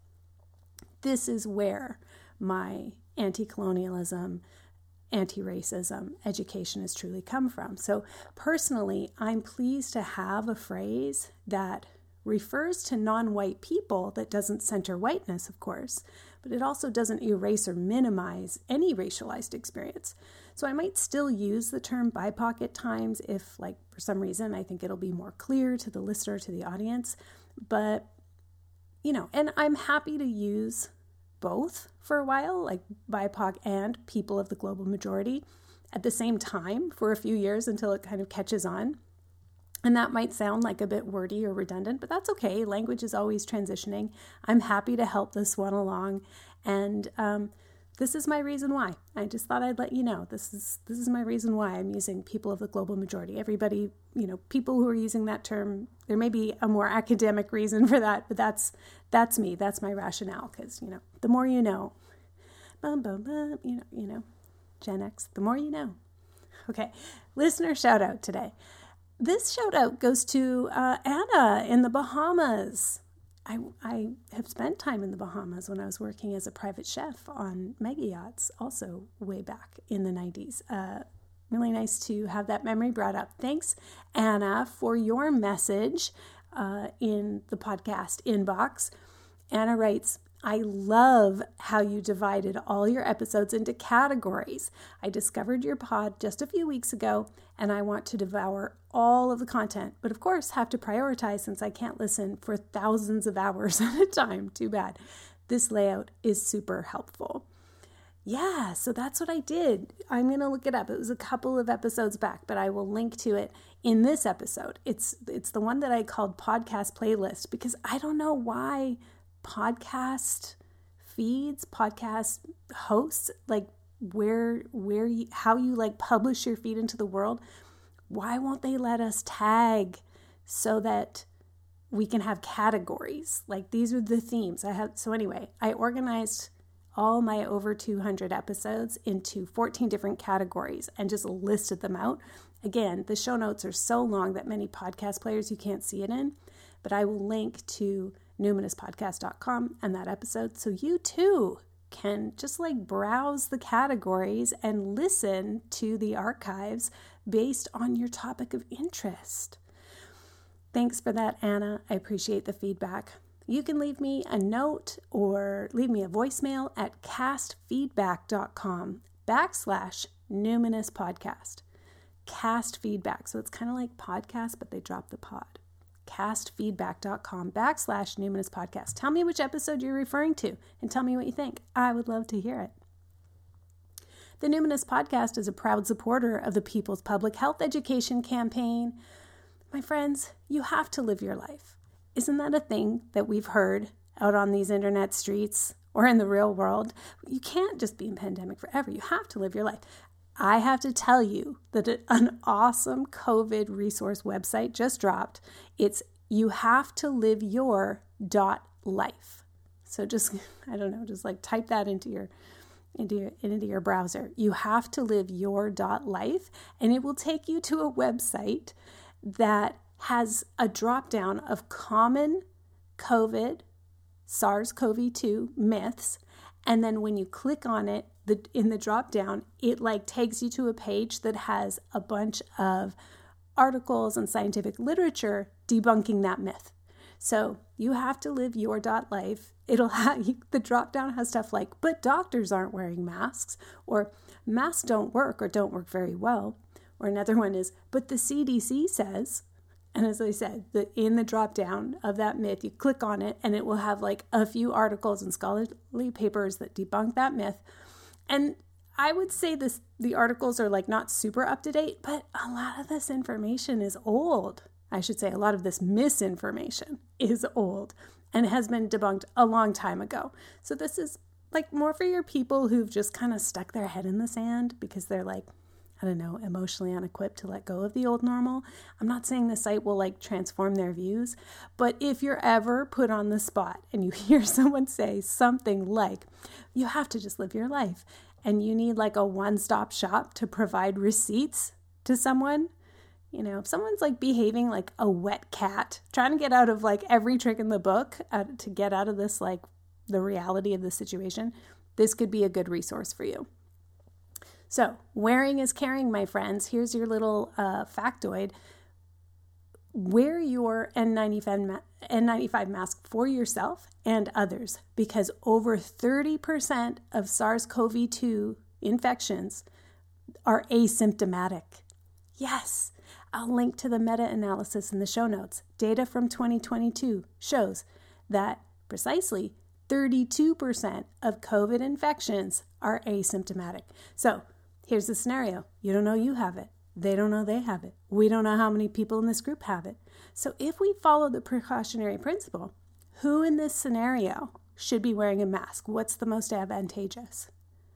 this is where my anti-colonialism, anti-racism education has truly come from. So personally, I'm pleased to have a phrase that refers to non-white people that doesn't center whiteness, of course, but it also doesn't erase or minimize any racialized experience. So I might still use the term B I P O C at times if, like, for some reason, I think it'll be more clear to the listener, to the audience. But, you know, and I'm happy to use both for a while, like B I P O C and people of the global majority at the same time for a few years until it kind of catches on. And that might sound like a bit wordy or redundant, but that's okay. Language is always transitioning. I'm happy to help this one along. And um, this is my reason why. I just thought I'd let you know. This is this is my reason why I'm using people of the global majority. Everybody, you know, people who are using that term, there may be a more academic reason for that, but that's that's me. That's my rationale, because, you know, the more you know, bum, bum, bum, you know, you know, Gen X, the more you know. Okay, listener shout out today. This shout out goes to uh, Anna in the Bahamas. I, I have spent time in the Bahamas when I was working as a private chef on mega yachts, also way back in the nineties. Uh, really nice to have that memory brought up. Thanks, Anna, for your message uh, in the podcast inbox. Anna writes, I love how you divided all your episodes into categories. I discovered your pod just a few weeks ago, and I want to devour all of the content, but of course have to prioritize since I can't listen for thousands of hours at a time. Too bad. This layout is super helpful. Yeah, so that's what I did. I'm going to look it up. It was a couple of episodes back, but I will link to it in this episode. It's it's the one that I called Podcast Playlist, because I don't know why podcast feeds, podcast hosts, like where where you, how you like publish your feed into the world, why won't they let us tag so that we can have categories? Like, these are the themes I have. So anyway, I organized all my over two hundred episodes into fourteen different categories and just listed them out. Again, the show notes are so long that many podcast players you can't see it in, but I will link to numinous podcast dot com and that episode so you too can just like browse the categories and listen to the archives based on your topic of interest. Thanks for that, Anna. I appreciate the feedback. You can leave me a note or leave me a voicemail at castfeedback.com backslash numinous podcast. Cast feedback. So it's kind of like podcast, but they drop the pod. castfeedback.com backslash Numinous Podcast. Tell me which episode you're referring to and tell me what you think. I would love to hear it. The Numinous Podcast is a proud supporter of the People's Public Health Education Campaign. My friends, you have to live your life. Isn't that a thing that we've heard out on these internet streets or in the real world? You can't just be in pandemic forever. You have to live your life. I have to tell you that an awesome COVID resource website just dropped. It's you have to live your dot life. So just, I don't know, just like type that into your into your into your browser. You have to live your dot life, and it will take you to a website that has a drop down of common COVID, SARS-C o V two myths. And then when you click on it, the in the drop down, it like takes you to a page that has a bunch of articles and scientific literature debunking that myth. So you have to live your dot life. It'll have the drop down has stuff like, but doctors aren't wearing masks, or masks don't work or don't work very well. Or another one is, but the C D C says. And as I said, the, in the drop down of that myth, you click on it and it will have like a few articles and scholarly papers that debunk that myth. And I would say this, the articles are like not super up to date, but a lot of this information is old. I should say a lot of this misinformation is old and has been debunked a long time ago. So this is like more for your people who've just kind of stuck their head in the sand because they're like, I don't know, emotionally unequipped to let go of the old normal. I'm not saying the site will like transform their views, but if you're ever put on the spot and you hear someone say something like, you have to just live your life and you need like a one-stop shop to provide receipts to someone, you know, if someone's like behaving like a wet cat, trying to get out of like every trick in the book uh, to get out of this, like the reality of the situation, this could be a good resource for you. So, wearing is caring, my friends. Here's your little uh, factoid. Wear your N ninety-five mask for yourself and others because over thirty percent of SARS-C o V two infections are asymptomatic. Yes, I'll link to the meta-analysis in the show notes. Data from twenty twenty-two shows that precisely thirty-two percent of COVID infections are asymptomatic. So, here's the scenario. You don't know you have it. They don't know they have it. We don't know how many people in this group have it. So if we follow the precautionary principle, who in this scenario should be wearing a mask? What's the most advantageous?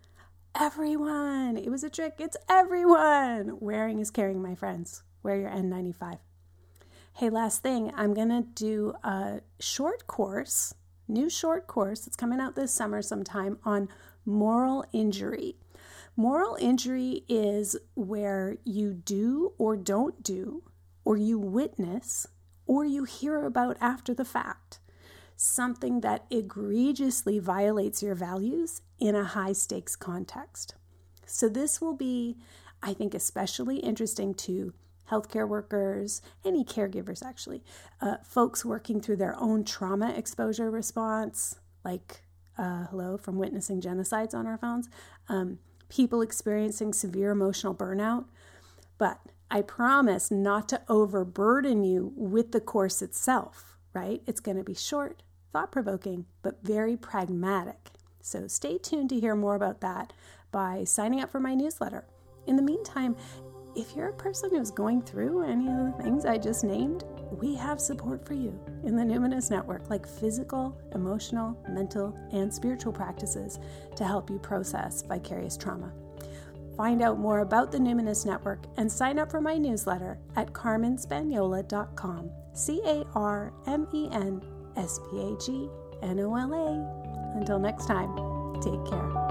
Everyone. It was a trick. It's everyone. Wearing is caring, my friends. Wear your N ninety-five. Hey, last thing. I'm going to do a short course, new short course. It's coming out this summer sometime on moral injury. Moral injury is where you do or don't do, or you witness, or you hear about after the fact, something that egregiously violates your values in a high-stakes context. So this will be, I think, especially interesting to healthcare workers, any caregivers actually, uh, folks working through their own trauma exposure response, like, uh, hello, from witnessing genocides on our phones, um, people experiencing severe emotional burnout. But I promise not to overburden you with the course itself, right? It's going to be short, thought-provoking, but very pragmatic. So stay tuned to hear more about that by signing up for my newsletter. In the meantime, if you're a person who's going through any of the things I just named, we have support for you in the Numinous Network, like physical, emotional, mental, and spiritual practices to help you process vicarious trauma. Find out more about the Numinous Network and sign up for my newsletter at carmen spagnola dot com. C A R M E N S P A G N O L A. Until next time, take care.